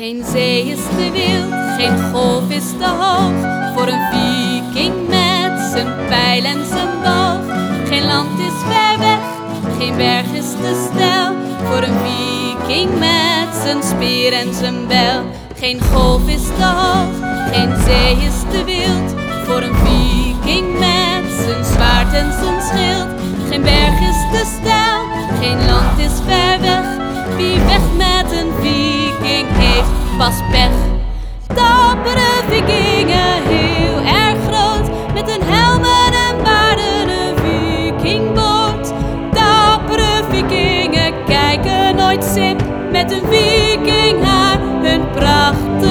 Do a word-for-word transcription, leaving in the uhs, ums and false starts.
Geen zee is te wild, geen golf is te hoog voor een viking met zijn pijl en zijn boog. Geen land is ver weg, geen berg is te steil voor een viking met zijn speer en zijn bijl. Geen golf is te hoog, geen zee is te wild voor een viking met zijn zwaard en zijn schild. Geen berg is te steil, geen land is ver weg. Wie weg met een viking heeft, pas pech. Dappere vikingen, heel erg groot, met een helmen en baarden, een vikingboot. Dappere vikingen kijken nooit sip, met een vikinghaar hun prachtig